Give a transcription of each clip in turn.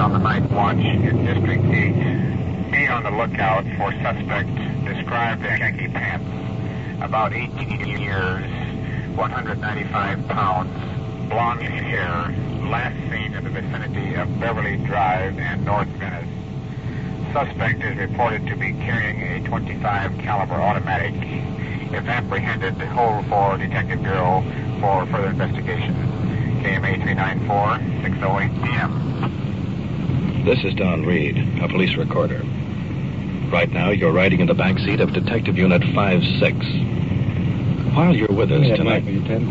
on the night watch in District 8. Be on the lookout for suspect described as khaki pants, about 18 years, 195 pounds, blonde hair, last seen in the vicinity of Beverly Drive and North Venice. Suspect is reported to be carrying a .25 caliber automatic. If apprehended, hold for Detective Bureau for further investigation. KMA 394, 6:08 p.m. This is Don Reed, a police recorder. Right now, you're riding in the back seat of Detective Unit 5-6. While you're with us tonight...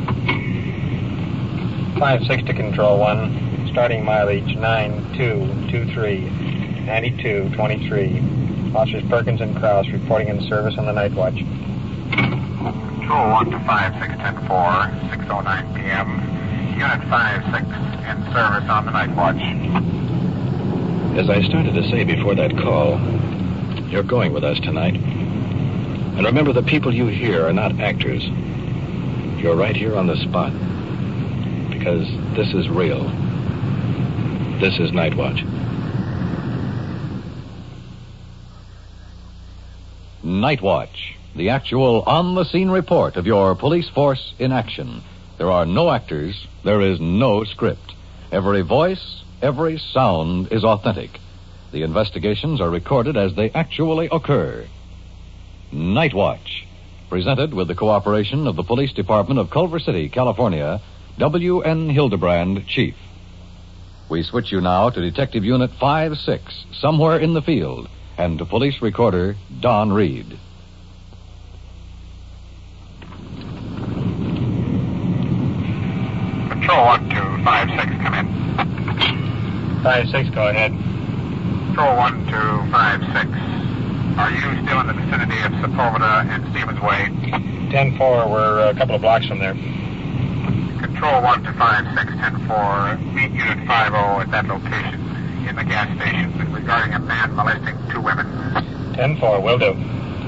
5-6 to Control 1. Starting mileage 9223, 9223. Officers Perkins and Krause reporting in service on the night watch. Control 1 to 5610-4, 6:09 p.m. Unit 5-6 in service on the night watch. As I started to say before that call, you're going with us tonight. And remember, the people you hear are not actors. You're right here on the spot. Because this is real. This is Night Watch. Night Watch, the actual on-the-scene report of your police force in action. There are no actors. There is no script. Every voice, every sound is authentic. The investigations are recorded as they actually occur. Night Watch, presented with the cooperation of the Police Department of Culver City, California, W.N. Hildebrand, Chief. We switch you now to Detective Unit 5-6, somewhere in the field, and to police recorder Don Reed. Control 1 to 5-6, come in. 5-6, go ahead. Control 1 to 5-6. Are you still in the vicinity of Sepulveda and Stevens Way? 10-4, we're a couple of blocks from there. Control 1 to 5-6, 10-4. Meet Unit 50 at that location in the gas station regarding a man molesting 2 women. 10-4, will do.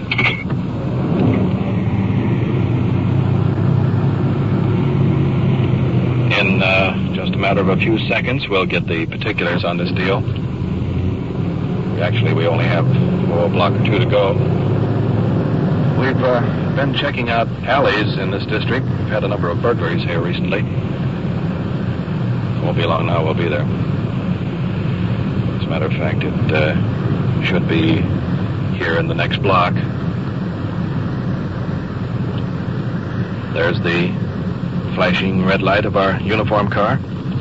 In just a matter of a few seconds, we'll get the particulars on this deal. Actually, we only have a block or 2 to go. We've been checking out alleys in this district. We've had a number of burglaries here recently. Won't be long now, we'll be there. As a matter of fact, it should be here in the next block. There's the flashing red light of our uniform car.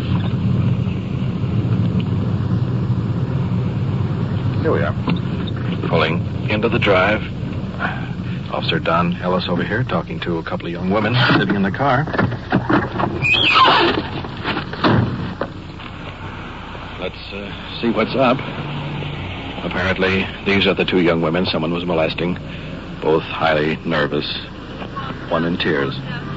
Here we are. Pulling into the drive. Officer Don Ellis over here talking to a couple of young women sitting in the car. Let's see what's up. Apparently, these are the 2 young women someone was molesting. Both highly nervous. One in tears.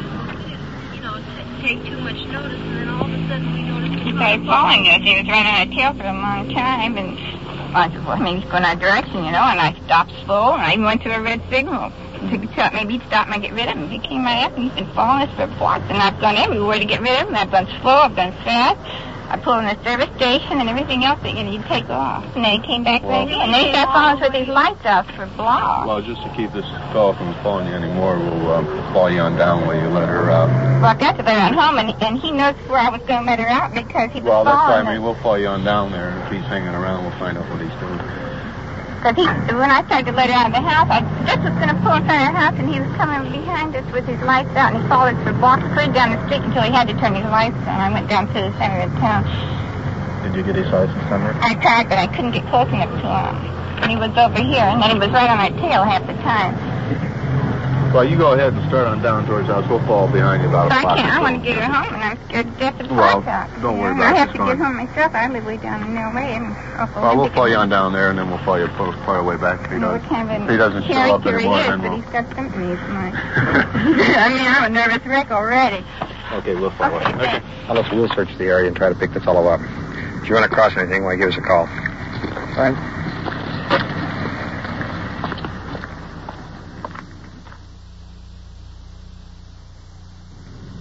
Take too much notice, and then all of a sudden we noticed He started following us. He was right on our tail for a long time, and he's going our direction, and I stopped slow, and I even went to a red signal. Maybe he'd stop and I'd get rid of him. He came right up, and he's been following us for blocks, and I've gone everywhere to get rid of him. I've gone slow, I've gone fast. I pulled in the service station and everything else that you'd take off. And then he came back later, and then he started following us with his lights out for blocks. Well, just to keep this fellow from following you anymore, we'll follow you on down while you let her out. Well, I got to let her on home, and he knows where I was going to let her out because he was Well, that's following why we'll follow you on down there, and if he's hanging around, we'll find out what he's doing. Because when I tried to let her out of the house, I just was going to pull in front of her house, and he was coming behind us with his lights out, and he followed us for blocks clear down the street until he had to turn his lights on. I went down to the center of town. Did you get his license number? I tried, but I couldn't get close enough to him. And he was over here, and then he was right on our tail half the time. Well, you go ahead and start on down towards the house. We'll fall behind you about a block. I want to get her home, and I'm scared to death of the Well, blackout. don't worry about it. I have to get home myself. I live way down in L.A. Well, we'll follow you on down there, and then we'll follow you part of the way back if he does. If he doesn't show up anymore, then but we'll... he's got symptoms. I'm a nervous wreck already. Okay, we'll follow him. Okay. Alice, we'll search the area and try to pick the fellow up. If you run across anything, why, give us a call. Fine.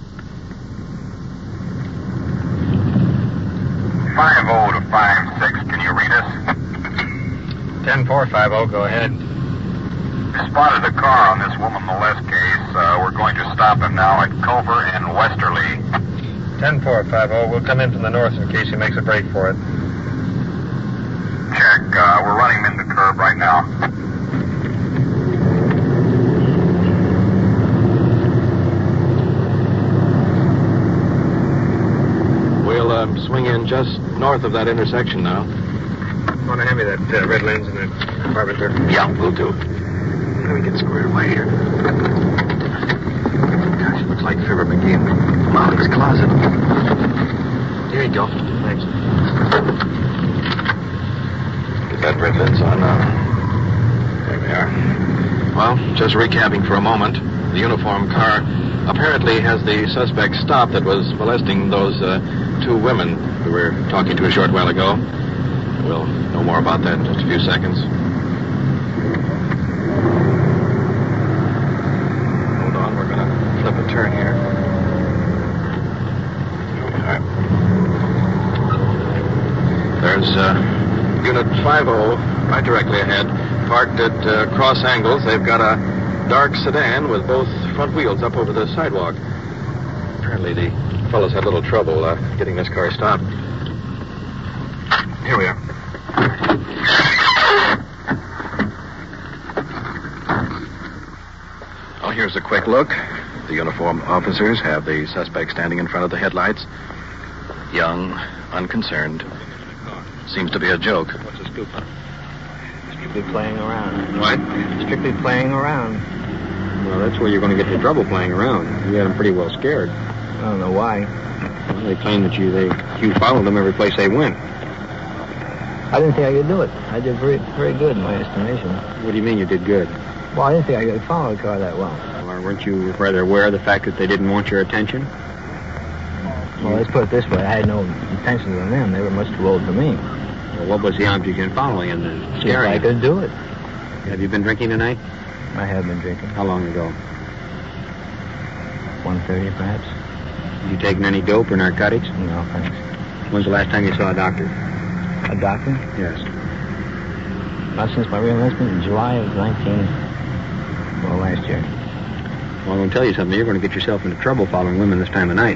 Five 5-0 to 5-6, this? 10-450, go ahead. We spotted a car on this woman molest case. We're going to stop him now at Culver and Westerly. 10-450, we'll come in from the north in case he makes a break for it. Check. We're running him in the curb right now. We'll swing in just north of that intersection now. Want to hand me that red lens in the compartment there? Yeah, we'll do. Let me get squared away here. Gosh, it looks like Fibber McGee in Molly's closet. Here you go. Thanks. Get that red lens on now. There we are. Well, just recapping for a moment. The uniformed car apparently has the suspect stopped that was molesting those two women we were talking to a short while ago. We'll know more about that in just a few seconds. Hold on, we're going to flip a turn here. All right. There's Unit 50 right directly ahead, parked at cross angles. They've got a dark sedan with both front wheels up over the sidewalk. Apparently the fellows had a little trouble getting this car stopped. Here we are. Well, here's a quick look. The uniformed officers have the suspect standing in front of the headlights. Young, unconcerned. Seems to be a joke. What's the scoop? Strictly playing around. What? Strictly playing around. Well, that's where you're going to get into trouble playing around. You had them pretty well scared. I don't know why. Well, they claim that you followed them every place they went. I didn't think I could do it. I did very, very good in my estimation. What do you mean you did good? Well, I didn't think I could follow the car that well. Or weren't you rather aware of the fact that they didn't want your attention? Well, let's put it this way. I had no intentions on them. They were much too old for me. Well, what was the object in following and scaring I you? could do it. Have you been drinking tonight? I have been drinking. How long ago? 1:30, perhaps. You taken any dope or narcotics? No, thanks. When's the last time you saw a doctor? A doctor? Yes. Not since my re-enlistment in July of last year. Well, I'm going to tell you something. You're going to get yourself into trouble following women this time of night.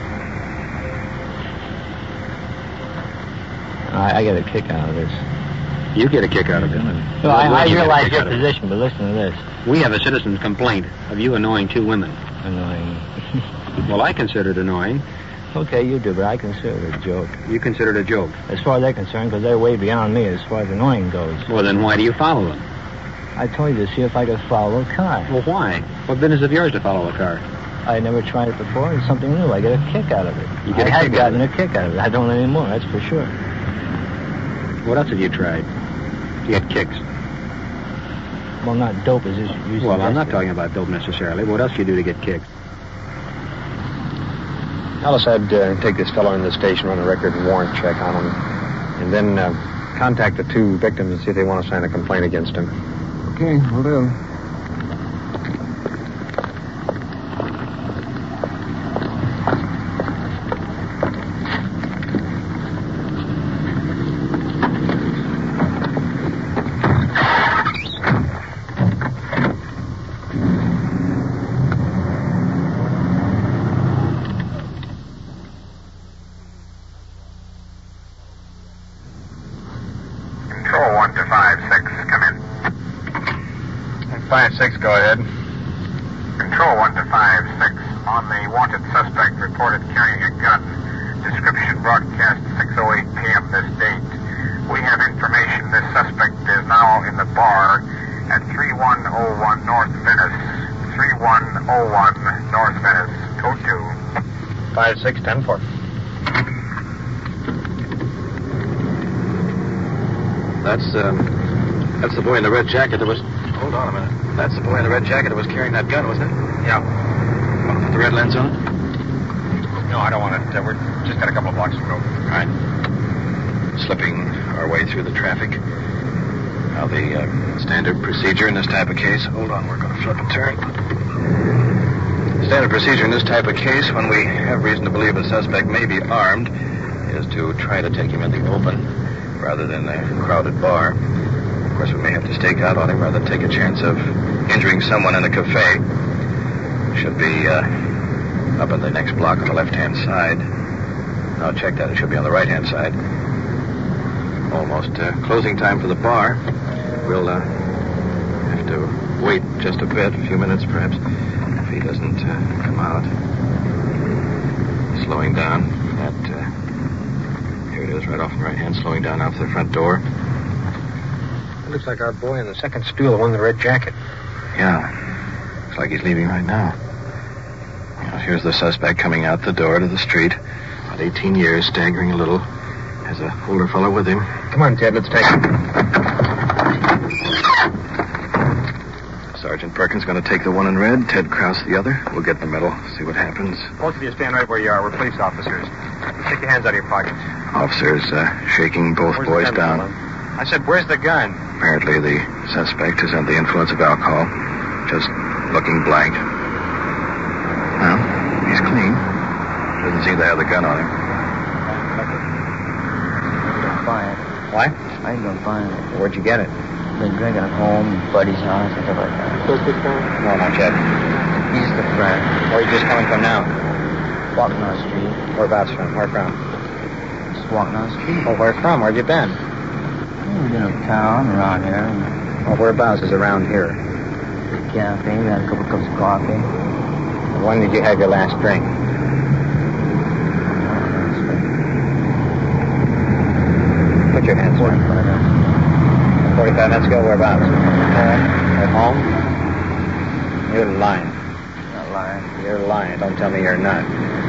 I get a kick out of this. You get a kick out of it. So I realize your position, but listen to this. We have a citizen's complaint of you annoying two women. Annoying. Well, I consider it annoying. Okay, you do, but I consider it a joke. You consider it a joke? As far as they're concerned, because they're way beyond me as far as annoying goes. Well, then why do you follow them? I told you to see if I could follow a car. Well, why? What business of yours to follow a car? I never tried it before. It's something new. I get a kick out of it. You get I a had kick gotten out a kick out of it. I don't anymore, that's for sure. What else have you tried to get kicks? Well, not dope as you suggested. Well, I'm not talking about dope necessarily. What else do you do to get kicks? Alice, I'd take this fellow in the station, run a record and warrant check on him, and then contact the two victims and see if they want to sign a complaint against him. Okay, will do. Control 1 to 5-6, come in. 5-6, go ahead. Control 1 to 5-6. On the wanted suspect reported carrying a gun. Description broadcast 6:08 p.m. this date. We have information this suspect is now in the bar at 3101 North Venice. 3101 North Venice. Code 2. 5-6, 10-4. That's the boy in the red jacket that was... Hold on a minute. That's the boy in the red jacket that was carrying that gun, wasn't it? Yeah. Want to put the red lens on? No, I don't want it. We're just got a couple of blocks to go. All right. Slipping our way through the traffic. Now, the standard procedure in this type of case... Hold on, we're going to flip a turn. Standard procedure in this type of case, when we have reason to believe a suspect may be armed, is to try to take him in the open, rather than a crowded bar. Of course, we may have to stake out on him rather than take a chance of injuring someone in a cafe. Should be up in the next block on the left-hand side. No, check that. It should be on the right-hand side. Almost closing time for the bar. We'll have to wait just a bit, a few minutes perhaps, if he doesn't come out. Slowing down. Here it is, right off the right hand, slowing down out to the front door. It looks like our boy in the second stool, the one in the red jacket. Yeah. Looks like he's leaving right now. Here's the suspect coming out the door to the street. About 18 years, staggering a little. Has a older fellow with him. Come on, Ted, let's take him. Sergeant Perkins going to take the one in red, Ted Krause the other. We'll get in the middle, see what happens. Both of you stand right where you are. We're police officers. Take your hands out of your pockets. Officers shaking both boys down. I said, where's the gun? Apparently the suspect is under the influence of alcohol. Just looking blank. Well, he's clean. Doesn't seem to have the gun on him. What? I ain't gonna find it. Where'd you get it? Been drinking at home, buddy's house, and stuff like that. No, not yet. He's the friend. Where are you just coming from now? Walking on the street. Whereabouts from? Where from? Just walking on the street. Oh, where from? Where'd you been? We've been uptown, around here. Oh, whereabouts is around here? The cafe, we had a couple cups of coffee. When did you have your last drink? Put your hands on. 45 minutes ago, whereabouts? At home? You're lying. Not lying. You're lying. Don't tell me you're not.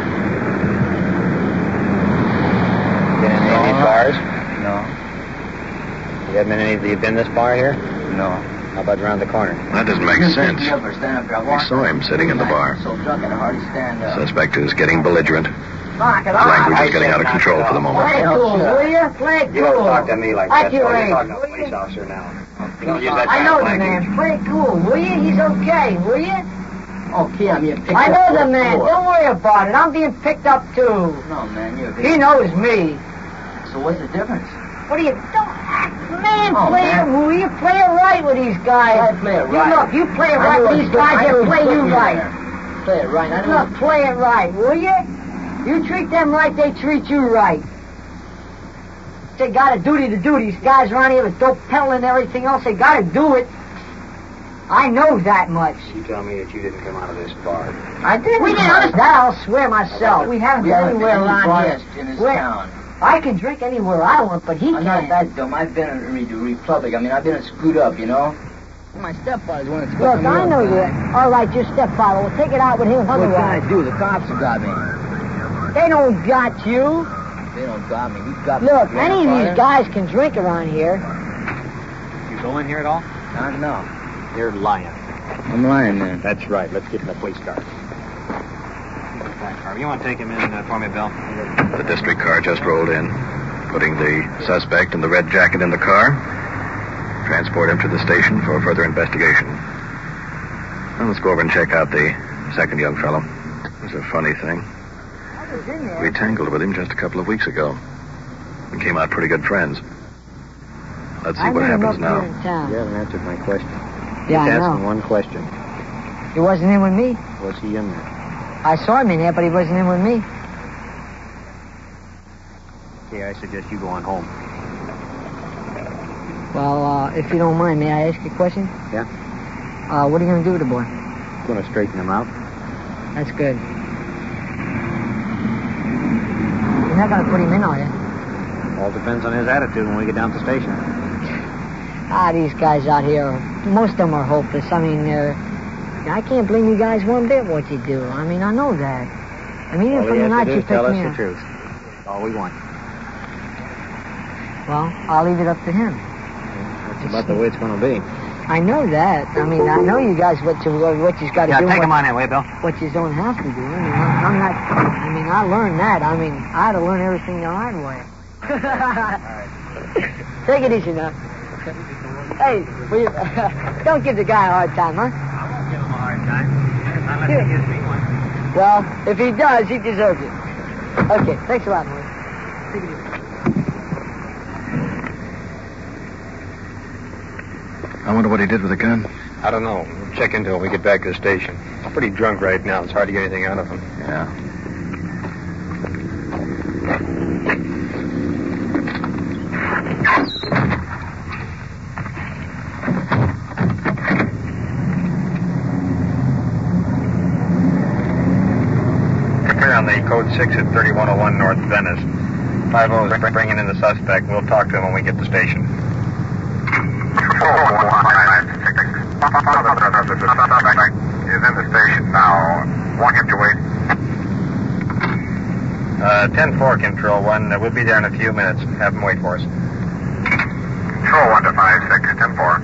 Been in any of these bars? No. You haven't been in any of you been this bar here? No. How about around the corner? That doesn't make sense. We saw him sitting in the bar. So drunk I can hardly stand up. Suspect is getting belligerent. His language is getting out of control for the moment. Play cool, will you? Play cool. You don't talk to me like that. You're talking to a police officer now. You don't use that I kind know of the language. man. Play cool, will you? He's okay, will you? Okay, I'm being picked up. I know the for man. fraud. Don't worry about it. I'm being picked up, too. No, man, you're He knows me. So what's the difference? What do you... Don't act... Man, Oh, play man. it, will you? Play it right with these guys. I play it right. Look, you play it right with these guys, they'll play you right. Play it right. I know. Look, play it right, will you? You treat them right, they treat you right. They got a duty to do. These guys around here with dope peddling and everything else, they got to do it. I know that much. You tell me that you didn't come out of this bar. I didn't. We didn't understand. That I'll swear myself. We haven't been anywhere around here. in this Where- town. I can drink anywhere I want, but he I'm not can't. that dumb. I've been in the Republic. I mean, I've been screwed up, you know? My stepfather's one that's Look, I know you. All right, your stepfather. We'll take it out with him. What can I Otherwise, do? The cops have got me. they don't got you. They don't got me. He's got Look, me. any of these guys can drink around here. You go in here at all? I know. You're lying. I'm lying, man. That's right. Let's get in the police car. You want to take him in for me, Bill? The district car just rolled in, putting the suspect in the red jacket in the car. Transport him to the station for further investigation. Now let's go over and check out the second young fellow. It was a funny thing. We tangled with him just a couple of weeks ago. We came out pretty good friends. Let's see what happens now. You haven't answered my question. Yeah, Just I asking know. one question. He wasn't in with me. Was he in there? I saw him in there, but he wasn't in with me. Okay, I suggest you go on home. Well, if you don't mind, may I ask you a question? Yeah? What are you going to do with the boy? Going to straighten him out. That's good. You're not going to put him in, are you? All depends on his attitude when we get down to the station. These guys out here, most of them are hopeless. I mean, I can't blame you guys one bit what you do. I mean, I know that. I mean, even All from he the has night to do you is tell picked us me the up. truth. That's all we want. Well, I'll leave it up to him. That's about the way it's going to be. I know that. I mean, I know you guys what you've got to do. take him on that way, Bill. What you don't have to do. I mean, I'm not. I mean, I learned that. I mean, I had to learn everything the hard way. Take it easy now. Hey, will you, don't give the guy a hard time, huh? I won't give him a hard time. Unless he gives me one. Well, if he does, he deserves it. Okay, thanks a lot, Maury. Take it easy. I wonder what he did with the gun. I don't know. We'll check into it when we get back to the station. He's pretty drunk right now. It's hard to get anything out of him. Yeah. On the code 6 at 3101 North Venice. 50 is bringing in the suspect. We'll talk to him when we get to the station. 4156. The suspect is in the station now. Want him to wait? 10-4, Control 1. We'll be there in a few minutes. Have him wait for us. Control 1 to 56, 10-4.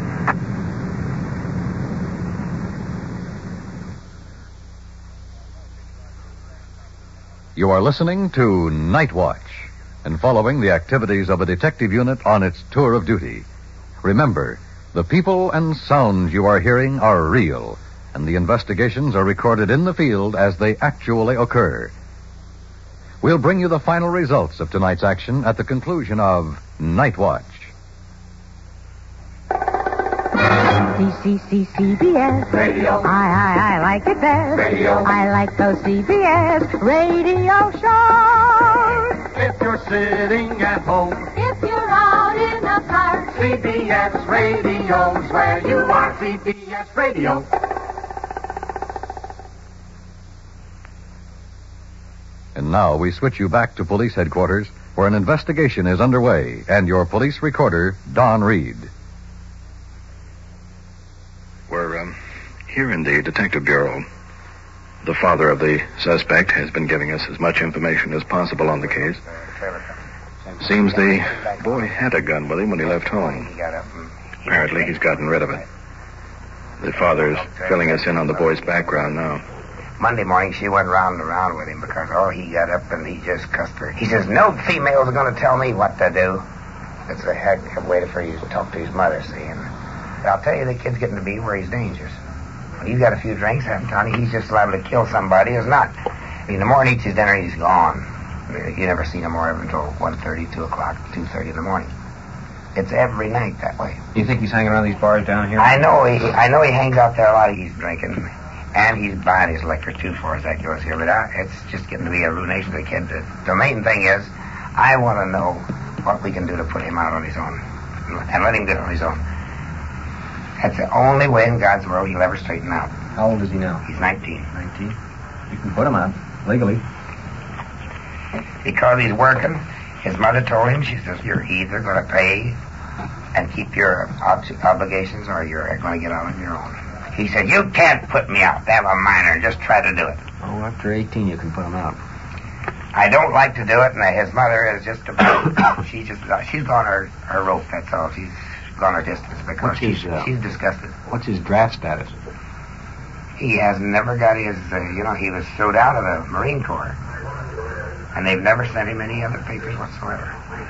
You are listening to Night Watch and following the activities of a detective unit on its tour of duty. Remember, the people and sounds you are hearing are real, and the investigations are recorded in the field as they actually occur. We'll bring you the final results of tonight's action at the conclusion of Night Watch. CBS. Radio. I like it best. Radio. I like those CBS radio shows. If you're sitting at home. If you're out in the park. CBS Radio's where you are. CBS Radio. And now we switch you back to police headquarters where an investigation is underway and your police recorder, Don Reed. We're here in the Detective Bureau. The father of the suspect has been giving us as much information as possible on the case. Seems the boy had a gun with him when he left home. Apparently he's gotten rid of it. The father's filling us in on the boy's background now. Monday morning, she went round and round with him because, he got up and he just cussed her. He says, no females are going to tell me what to do. It's a heck of a way for you to talk to his mother, see. And I'll tell you, the kid's getting to be where he's dangerous. When you've got a few drinks, Tony, he's just liable to kill somebody who's not. In the morning, he eats his dinner, he's gone. You never see him more until 1:30, 2 o'clock, 2:30 in the morning. It's every night that way. You think he's hanging around these bars down here? I know he hangs out there a lot. He's drinking. And he's buying his liquor, too, for as that goes here. But it's just getting to be a ruination to the kid. The main thing is, I want to know what we can do to put him out on his own. And let him get on his own. That's the only way in God's world he'll ever straighten out. How old is he now? He's 19. 19? You can put him out, legally. Because he's working, his mother told him, she says, you're either going to pay and keep your obligations or you're going to get out on your own. He said, you can't put me out. I'm a minor. Just try to do it. Oh, after 18, you can put him out. I don't like to do it, and his mother is just about... she's gone her rope, that's all. She's gone her distance because she's disgusted. What's his draft status? He has never got his... he was thrown out of the Marine Corps. And they've never sent him any other papers whatsoever.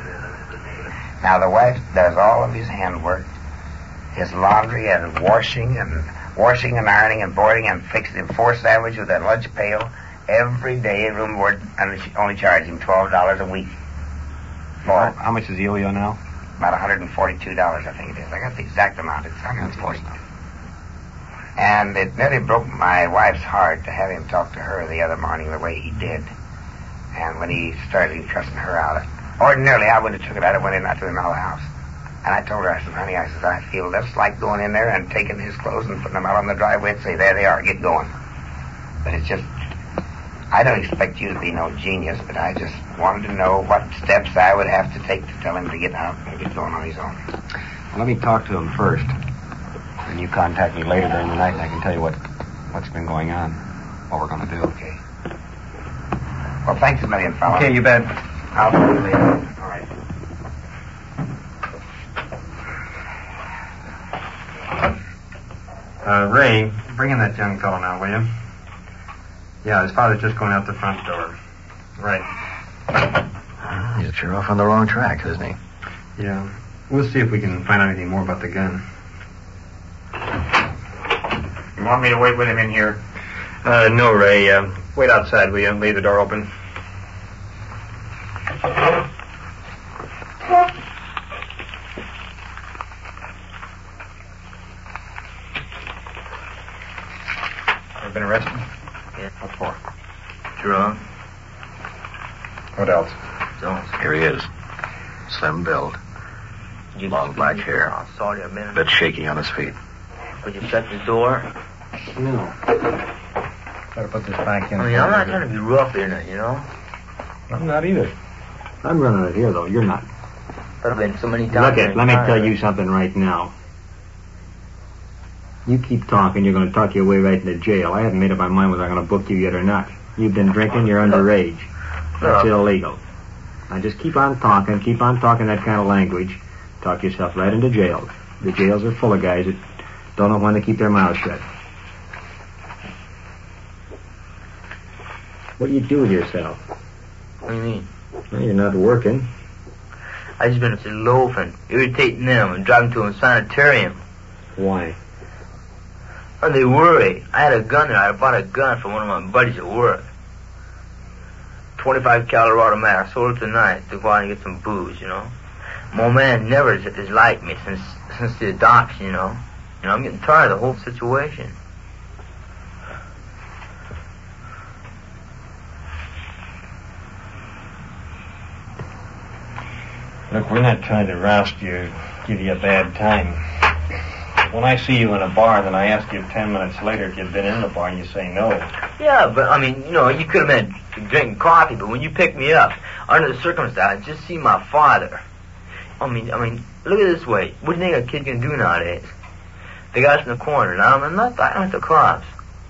Now, the wife does all of his handwork, his laundry and washing and ironing and boiling and fixing him 4 sandwiches with a lunch pail every day, room board, and she only charged him $12 a week. How much does he owe you now? About $142, I think it is. I got the exact amount. It's $140. And it nearly broke my wife's heart to have him talk to her the other morning the way he did. And when he started cussing her out, ordinarily I wouldn't have took it out. I went in not to him out of the house. And I told her, I said, honey, I feel just like going in there and taking his clothes and putting them out on the driveway and say, there they are, get going. But it's just, I don't expect you to be no genius, but I just wanted to know what steps I would have to take to tell him to get out and get going on his own. Well, let me talk to him first. And you contact me later during the night and I can tell you what's been going on, what we're going to do. Okay. Well, thanks a million, fella. Okay, you bet. I'll see you later. All right. Ray, bring in that young fellow now, will you? Yeah, his father's just going out the front door. Right. He's sure off on the wrong track, isn't he? Yeah. We'll see if we can find out anything more about the gun. You want me to wait with him in here? No, Ray. Wait outside, will you? Leave the door open. arrested? Yeah. What for? Drunk. What else? Jones. Here he is. Slim build. Long black hair. I saw you a minute. A bit shaky on his feet. Would you shut the door? No. Better put this back in. I mean, I'm not trying to be rough in it, you know? I'm not either. I'm running it here, though. You're not. But I've been so many times. Look, let me tell you something right now. You keep talking, you're going to talk your way right into jail. I haven't made up my mind whether I'm going to book you yet or not. You've been drinking, you're underage. That's illegal. Now just keep on talking that kind of language. Talk yourself right into jail. The jails are full of guys that don't know when to keep their mouths shut. What do you do with yourself? What do you mean? Well, you're not working. I just been loafing, irritating them, and driving to a sanitarium. Why? Oh, they worry. I had a gun there. I bought a gun from one of my buddies at work. 25 caliber automatic. I sold it tonight to go out and get some booze, you know. My man never has liked me since the adoption, you know. You know, I'm getting tired of the whole situation. Look, we're not trying to roust you, give you a bad time. When I see you in a bar, then I ask you 10 minutes later if you've been in the bar, and you say no. Yeah, but, I mean, you know, you could have been drinking coffee, but when you picked me up, under the circumstances, I just see my father. I mean, look at it this way. What do you think a kid can do nowadays? They got us in the corner. Now, I'm not talking with the cops.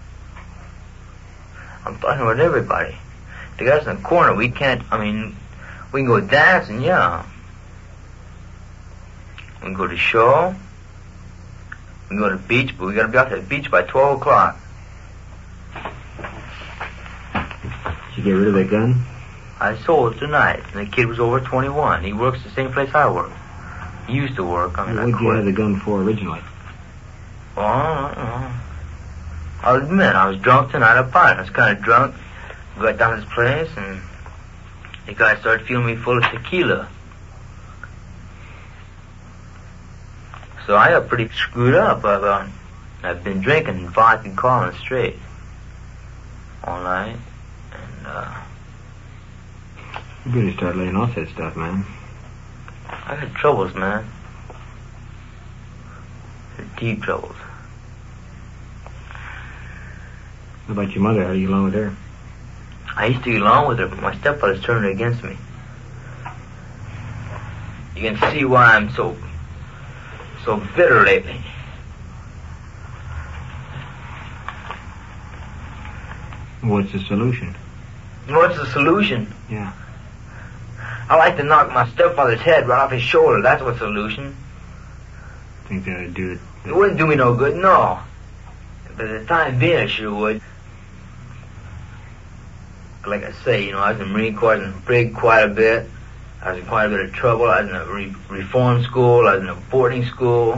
I'm talking about everybody. They got us in the corner. We can't, we can go dancing, yeah. We can go to show. We can go to the beach, but we gotta be off the beach by 12 o'clock. Did you get rid of that gun? I sold it tonight, and the kid was over 21. He works the same place I work. He used to work. What did you have the gun for originally? Well, I'll admit, I was drunk tonight at Pine. I was kind of drunk. Got down to his place, and the guy started filling me full of tequila. So I got pretty screwed up. I've been drinking vodka and calling straight all night, and you better start laying off that stuff, man. I got troubles, man. They're deep troubles. How about your mother? How do you get along with her? I used to get along with her, but my stepfather's turned her against me. You can see why I'm so bitter lately. What's the solution? What's the solution? Yeah. I like to knock my stepfather's head right off his shoulder. That's what's the solution. Think that'd do it? It wouldn't do me no good, no. But at the time being, it sure would. Like I say, you know, I was in the Marine Corps, I was in the brig quite a bit. I was in quite a bit of trouble. I was in a reform school. I was in a boarding school.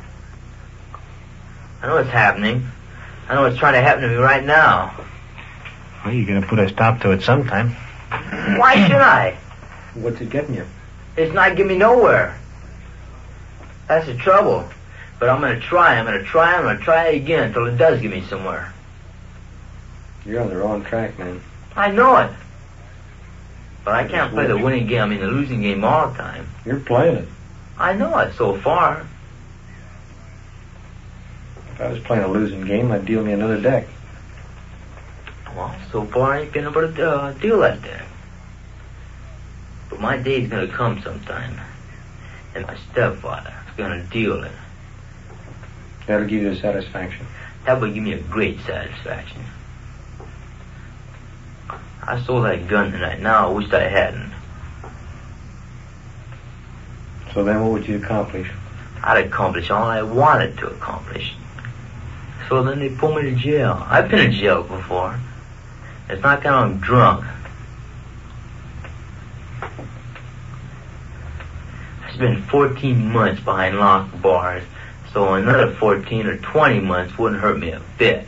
I know what's happening. I know what's trying to happen to me right now. Well, you're going to put a stop to it sometime. Why should I? What's it getting you? It's not getting me nowhere. That's the trouble. But I'm going to try. I'm going to try it again until it does get me somewhere. You're on the wrong track, man. I know it. But I can't play the winning game, the losing game all the time. You're playing it. I know it so far. If I was playing a losing game, I'd deal me another deck. Well, so far I ain't been able to deal that deck. But my day's gonna come sometime. And my stepfather's gonna deal it. That'll give you a satisfaction. That would give me a great satisfaction. I sold that gun tonight. Now I wish I hadn't. So then what would you accomplish? I'd accomplish all I wanted to accomplish. So then they pull me to jail. I've been in jail before. It's not that I'm drunk. I spent 14 months behind locked bars, so another 14 or 20 months wouldn't hurt me a bit.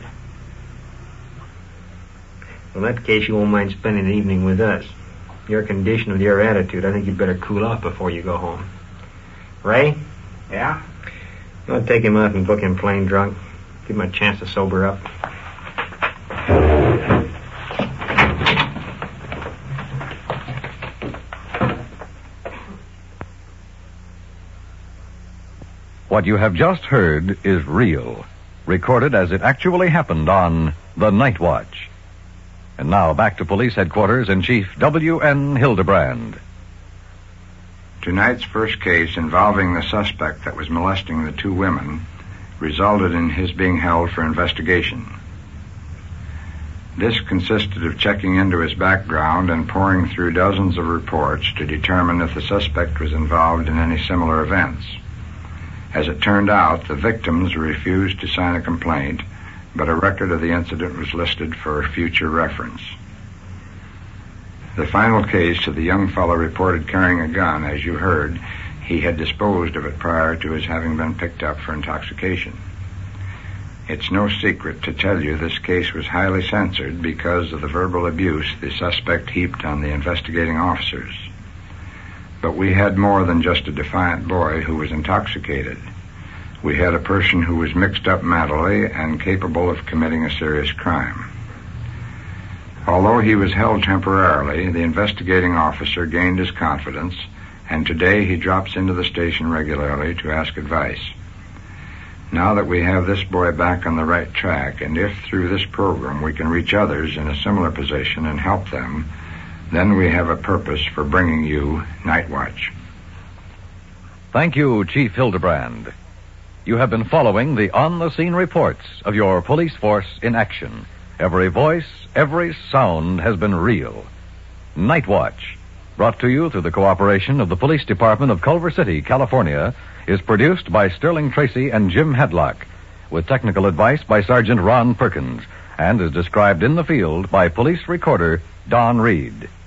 In that case, you won't mind spending an evening with us. Your condition with your attitude, I think you'd better cool off before you go home. Ray? Yeah? You want to take him out and book him plain drunk? Give him a chance to sober up. What you have just heard is real, recorded as it actually happened on The Night Watch. And now back to Police Headquarters in Chief W.N. Hildebrand. Tonight's first case involving the suspect that was molesting the two women resulted in his being held for investigation. This consisted of checking into his background and poring through dozens of reports to determine if the suspect was involved in any similar events. As it turned out, the victims refused to sign a complaint, but a record of the incident was listed for future reference. The final case of the young fellow reported carrying a gun. As you heard, he had disposed of it prior to his having been picked up for intoxication. It's no secret to tell you this case was highly censored because of the verbal abuse the suspect heaped on the investigating officers. But we had more than just a defiant boy who was intoxicated. We had a person who was mixed up mentally and capable of committing a serious crime. Although he was held temporarily, the investigating officer gained his confidence, and today he drops into the station regularly to ask advice. Now that we have this boy back on the right track, and if through this program we can reach others in a similar position and help them, then we have a purpose for bringing you Night Watch. Thank you, Chief Hildebrand. You have been following the on-the-scene reports of your police force in action. Every voice, every sound has been real. Night Watch, brought to you through the cooperation of the Police Department of Culver City, California, is produced by Sterling Tracy and Jim Hadlock, with technical advice by Sergeant Ron Perkins, and is described in the field by police recorder Don Reed.